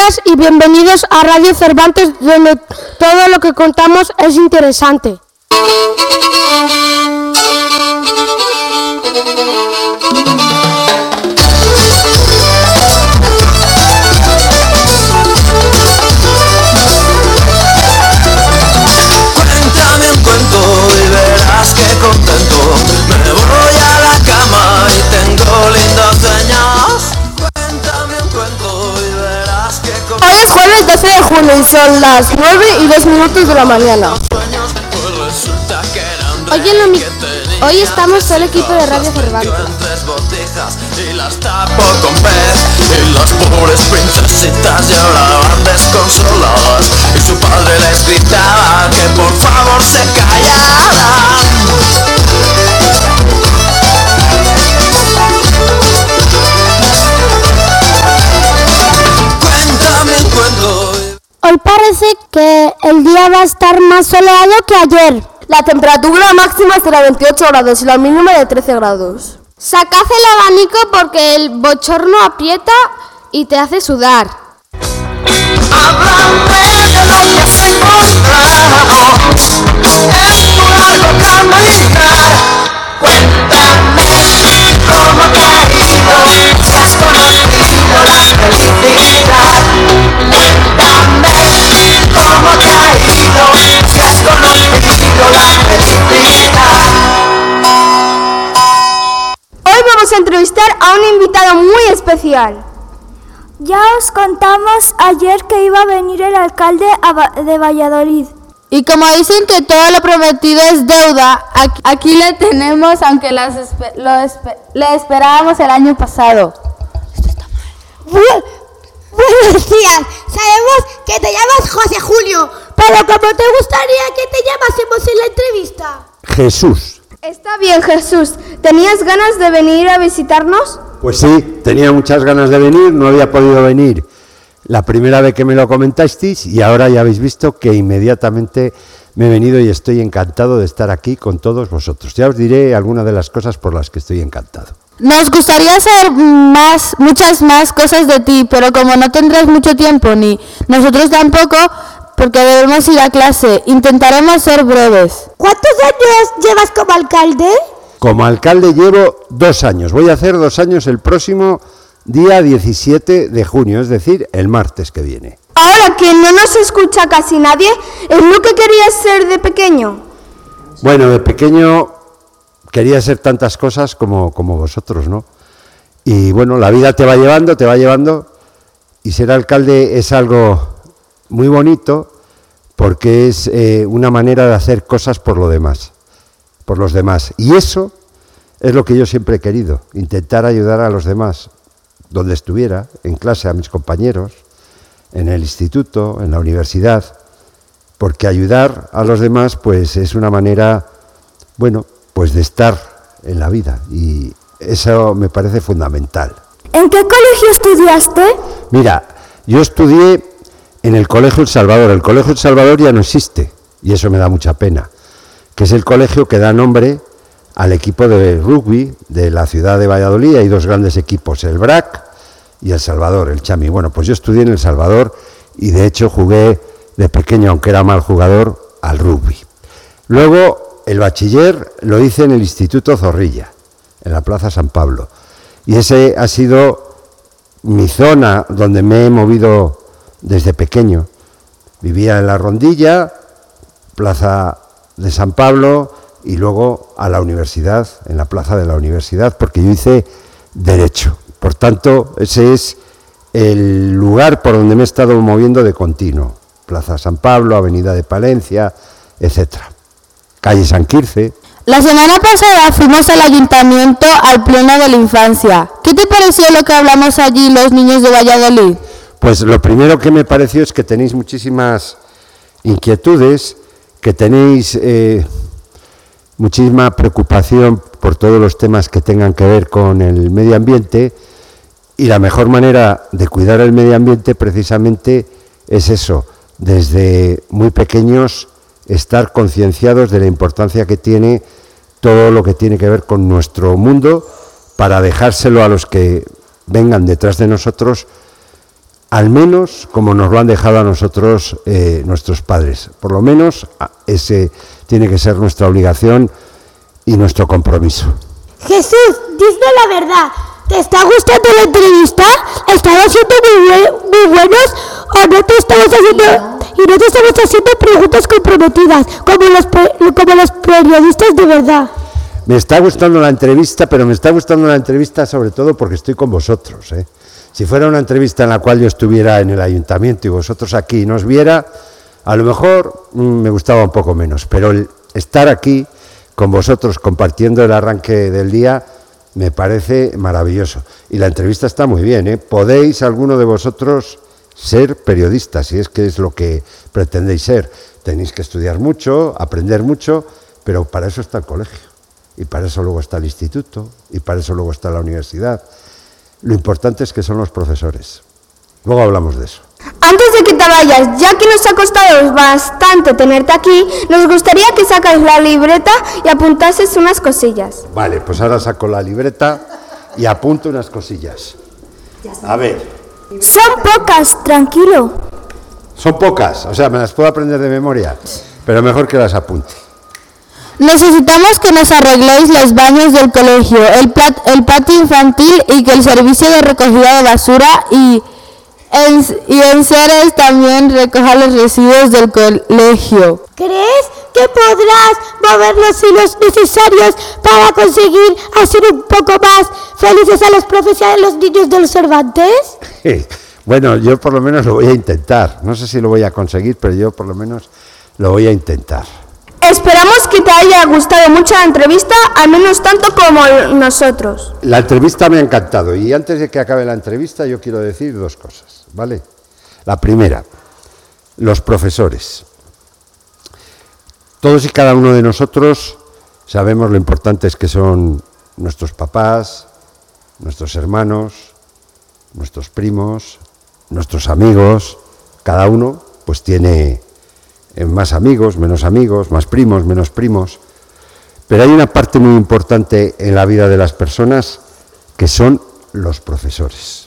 días y bienvenidos a Radio Cervantes, donde todo lo que contamos es interesante. Cuéntame un cuento y verás que contento me voy a la cama y tengo lindos sueños. Cuéntame un cuento y verás que contento. Hoy es jueves 12 de junio y son las 9:02 de la mañana. Hoy estamos todo el equipo de Radio Cervantes. Y las tapo con pez y las pobres princesitas lloraban desconsoladas y su padre les gritaba que por favor se callaran. Cuéntame un cuento. Hoy parece que el día va a estar más soleado que ayer. La temperatura máxima será 28 grados y la mínima de 13 grados. Sacad el abanico porque el bochorno aprieta y te hace sudar. Háblame de lo que has encontrado en tu largo caminar. Cuéntame cómo te ha ido, si has conocido la felicidad. Cuéntame cómo te ha ido, si has conocido la felicidad. Hoy vamos a entrevistar a un invitado muy especial. Ya os contamos ayer que iba a venir el alcalde de Valladolid. Y como dicen que todo lo prometido es deuda, aquí le tenemos, aunque le esperábamos el año pasado. Buenos días, sabemos que te llamas José Julio, pero ¿cómo te gustaría que te llamásemos en la entrevista? Jesús. Está bien, Jesús. ¿Tenías ganas de venir a visitarnos? Pues sí, tenía muchas ganas de venir, no había podido venir la primera vez que me lo comentasteis y ahora ya habéis visto que inmediatamente me he venido y estoy encantado de estar aquí con todos vosotros. Ya os diré algunas de las cosas por las que estoy encantado. Nos gustaría saber muchas más cosas de ti, pero como no tendrás mucho tiempo, ni nosotros tampoco, porque debemos ir a clase, intentaremos ser breves. ¿Cuántos años llevas como alcalde? Como alcalde llevo 2 años, voy a hacer 2 años el próximo día 17 de junio, es decir, el martes que viene. Ahora que no nos escucha casi nadie, ¿es lo que querías ser de pequeño? Bueno, de pequeño quería ser tantas cosas como vosotros, ¿no? Y bueno, la vida te va llevando, y ser alcalde es algo muy bonito porque es una manera de hacer cosas por los demás. Y eso es lo que yo siempre he querido, intentar ayudar a los demás, donde estuviera, en clase, a mis compañeros, en el instituto, en la universidad, porque ayudar a los demás pues es una manera, bueno, pues de estar en la vida, y eso me parece fundamental. ¿En qué colegio estudiaste? Mira, yo estudié en el Colegio El Salvador. El Colegio El Salvador ya no existe, y eso me da mucha pena, que es el colegio que da nombre al equipo de rugby de la ciudad de Valladolid. Hay 2 grandes equipos, el BRAC y El Salvador, el Chami. Bueno, pues yo estudié en El Salvador y de hecho jugué de pequeño, aunque era mal jugador, al rugby. Luego el bachiller lo hice en el Instituto Zorrilla, en la Plaza San Pablo. Y ese ha sido mi zona donde me he movido desde pequeño. Vivía en la Rondilla, Plaza de San Pablo, y luego a la universidad, en la plaza de la universidad, porque yo hice Derecho. Por tanto, ese es el lugar por donde me he estado moviendo de continuo. Plaza San Pablo, Avenida de Palencia, etcétera. Calle San Quirce. La semana pasada fuimos al ayuntamiento al pleno de la infancia. ¿Qué te pareció lo que hablamos allí los niños de Valladolid? Pues lo primero que me pareció es que tenéis muchísimas inquietudes, que tenéis muchísima preocupación por todos los temas que tengan que ver con el medio ambiente, y la mejor manera de cuidar el medio ambiente precisamente es eso, desde muy pequeños estar concienciados de la importancia que tiene todo lo que tiene que ver con nuestro mundo, para dejárselo a los que vengan detrás de nosotros al menos como nos lo han dejado a nosotros nuestros padres. Por lo menos ese tiene que ser nuestra obligación y nuestro compromiso. Jesús, dime la verdad. ¿Te está gustando la entrevista? ¿Estamos siendo muy buenos o no te estamos haciendo y no te estamos haciendo preguntas comprometidas como los periodistas de verdad? Me está gustando la entrevista, pero me está gustando la entrevista sobre todo porque estoy con vosotros, ¿eh? Si fuera una entrevista en la cual yo estuviera en el ayuntamiento y vosotros aquí y nos viera, a lo mejor me gustaba un poco menos, pero el estar aquí con vosotros compartiendo el arranque del día me parece maravilloso. Y la entrevista está muy bien, ¿eh? Podéis alguno de vosotros ser periodistas, si es que es lo que pretendéis ser. Tenéis que estudiar mucho, aprender mucho, pero para eso está el colegio. Y para eso luego está el instituto, y para eso luego está la universidad. Lo importante es que son los profesores. Luego hablamos de eso. Antes de que te vayas, ya que nos ha costado bastante tenerte aquí, nos gustaría que sacáis la libreta y apuntases unas cosillas. Vale, pues ahora saco la libreta y apunto unas cosillas. A ver. Son pocas, tranquilo. Son pocas, o sea, me las puedo aprender de memoria, pero mejor que las apunte. Necesitamos que nos arregléis los baños del colegio, el patio infantil y que el servicio de recogida de basura y en Ceres también recoja los residuos del colegio. ¿Crees que podrás mover los hilos necesarios para conseguir hacer un poco más felices a los profes y a los niños de los Cervantes? Bueno, yo por lo menos lo voy a intentar. No sé si lo voy a conseguir, pero yo por lo menos lo voy a intentar. Esperamos que te haya gustado mucho la entrevista, al menos tanto como nosotros. La entrevista me ha encantado y antes de que acabe la entrevista yo quiero decir dos cosas, ¿vale? La primera, los profesores. Todos y cada uno de nosotros sabemos lo importantes que son nuestros papás, nuestros hermanos, nuestros primos, nuestros amigos. Cada uno pues tiene más amigos, más primos, menos primos. Pero hay una parte muy importante en la vida de las personas que son los profesores.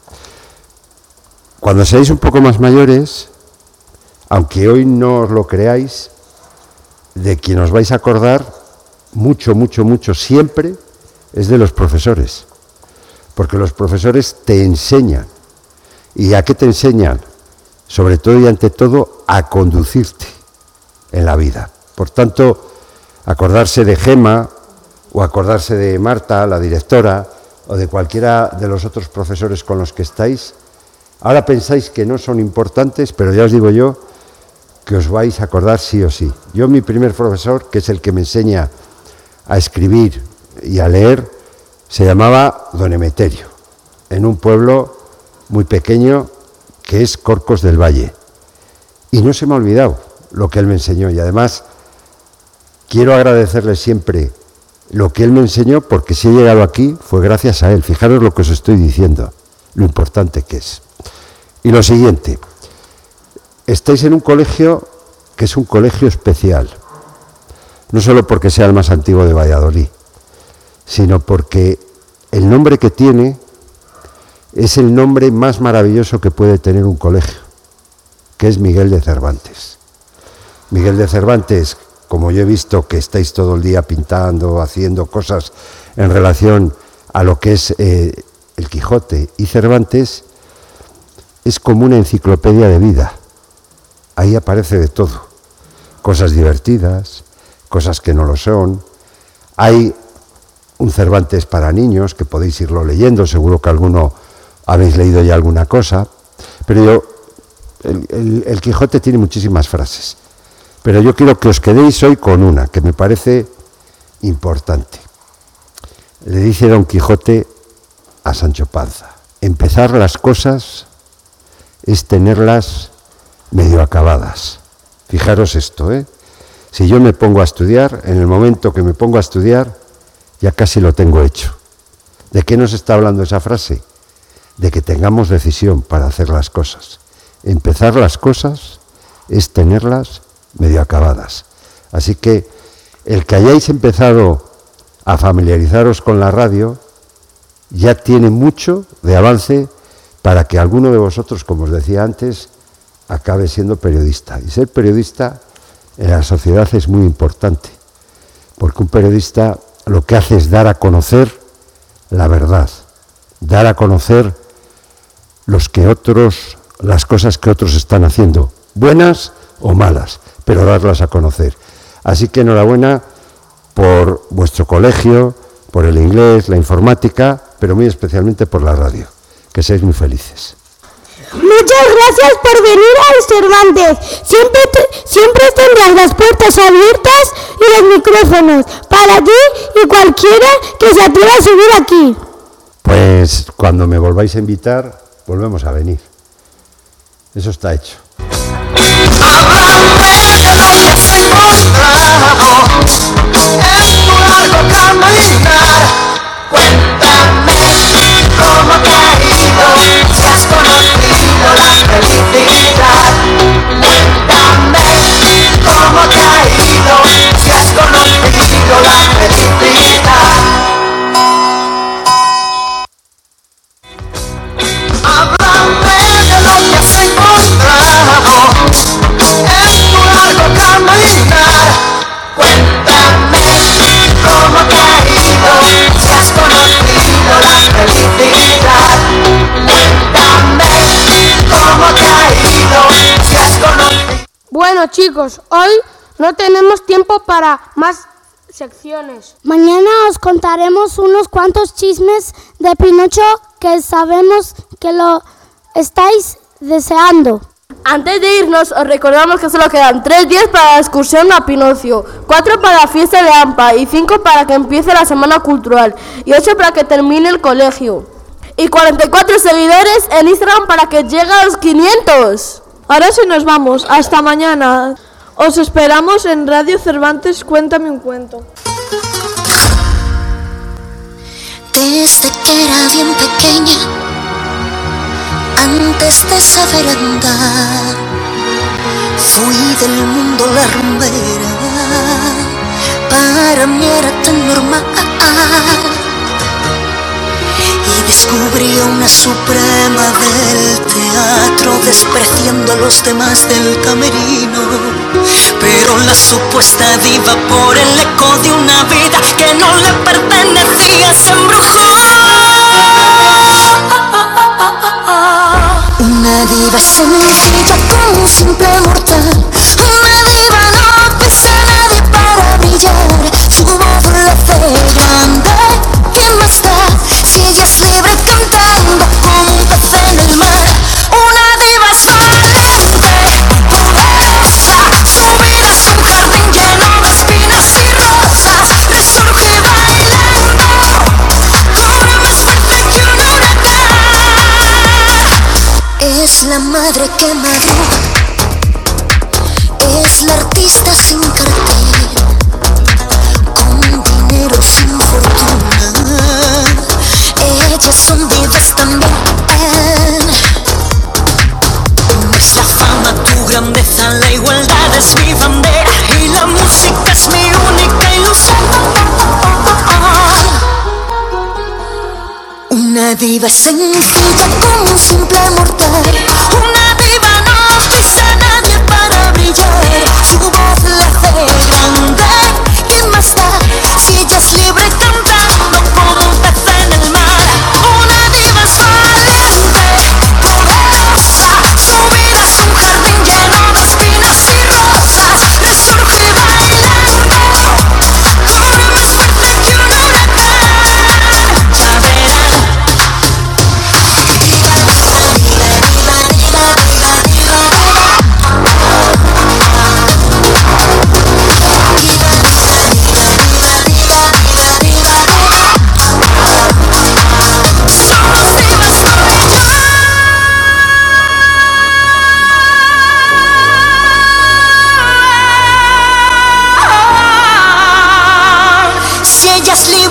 Cuando seáis un poco más mayores, aunque hoy no os lo creáis, de quien os vais a acordar mucho, mucho, mucho siempre es de los profesores. Porque los profesores te enseñan. ¿Y a qué te enseñan? Sobre todo y ante todo, a conducirte en la vida. Por tanto, acordarse de Gema o acordarse de Marta, la directora, o de cualquiera de los otros profesores con los que estáis, ahora pensáis que no son importantes, pero ya os digo yo que os vais a acordar sí o sí. Yo, mi primer profesor, que es el que me enseña a escribir y a leer, se llamaba Don Emeterio, en un pueblo muy pequeño que es Corcos del Valle. Y no se me ha olvidado lo que él me enseñó. Y además quiero agradecerle siempre lo que él me enseñó, porque si he llegado aquí fue gracias a él. Fijaros lo que os estoy diciendo, lo importante que es. Y lo siguiente, estáis en un colegio que es un colegio especial. No solo porque sea el más antiguo de Valladolid, sino porque el nombre que tiene es el nombre más maravilloso que puede tener un colegio, que es Miguel de Cervantes. Miguel de Cervantes, como yo he visto que estáis todo el día pintando, haciendo cosas en relación a lo que es el Quijote y Cervantes, es como una enciclopedia de vida. Ahí aparece de todo, cosas divertidas, cosas que no lo son. Hay un Cervantes para niños que podéis irlo leyendo, seguro que alguno habéis leído ya alguna cosa, pero el Quijote tiene muchísimas frases, pero yo quiero que os quedéis hoy con una que me parece importante. Le dice Don Quijote a Sancho Panza: empezar las cosas es tenerlas medio acabadas. Fijaros esto, si yo me pongo a estudiar, en el momento que me pongo a estudiar, ya casi lo tengo hecho. ¿De qué nos está hablando esa frase? De que tengamos decisión para hacer las cosas. Empezar las cosas es tenerlas medio acabadas. Así que el que hayáis empezado a familiarizaros con la radio ya tiene mucho de avance, para que alguno de vosotros, como os decía antes, acabe siendo periodista. Y ser periodista en la sociedad es muy importante, porque un periodista lo que hace es dar a conocer la verdad, dar a conocer las cosas que otros están haciendo, buenas o malas, pero darlas a conocer. Así que enhorabuena por vuestro colegio, por el inglés, la informática, pero muy especialmente por la radio. Que seáis muy felices. Muchas gracias por venir al Cervantes. Siempre tendrás las puertas abiertas y los micrófonos para ti y cualquiera que se atreva a subir aquí. Pues cuando me volváis a invitar, volvemos a venir. Eso está hecho. Háblame de lo que has encontrado en tu largo caminar. Cuéntame cómo te ha ido, si has conocido la felicidad. Cuéntame cómo te ha ido, si has conocido la felicidad. Háblame de lo que has encontrado en tu largo caminar. Cuéntame cómo te ha ido, si has conocido la felicidad. Cuéntame cómo te ha ido, si has conocido. Bueno, chicos, hoy no tenemos tiempo para más secciones. Mañana os contaremos unos cuantos chismes de Pinocho que sabemos que lo estáis deseando. Antes de irnos, os recordamos que solo quedan 3 días para la excursión a Pinocio, 4 para la fiesta de AMPA y 5 para que empiece la semana cultural y 8 para que termine el colegio. Y 44 seguidores en Instagram para que llegue a los 500. Ahora sí nos vamos. Hasta mañana. Os esperamos en Radio Cervantes. Cuéntame un cuento. Desde que era bien pequeña, antes de saber andar, fui del mundo la rumbera. Para mí era tan normal. Y descubrí a una suprema del teatro, despreciando a los demás del camerino. Pero la supuesta diva, por el eco de una vida que no le pertenecía, se embrujó. Una diva sencilla como un simple mortal. Una diva no pisa a nadie para brillar. Su voz la hace grande. ¿Quién más da? Si ella es libre cantando como un pez en el mar. Una diva es valiente, poderosa. Su vida es un jardín lleno de espinas y rosas. Resurge bailando, corre más fuerte que un huracán. Es la madre que madruga, es la artista sin cartel, con dinero sin fortuna. Ellas son divas también. No es la fama tu grandeza, la igualdad es mi bandera y la música es mi única ilusión. Una diva sencilla como un simple mortal. Una diva no pisa a nadie para brillar. Su voz la hace grande. ¿Quién más da? Si ella es libre cantando como un pez en el mar. Una diva es valiente, poderosa. Su vida es un jardín lleno de espinas y rosas. Resurge bailando, corre más fuerte que un huracán. Ya verán. Si ella es libre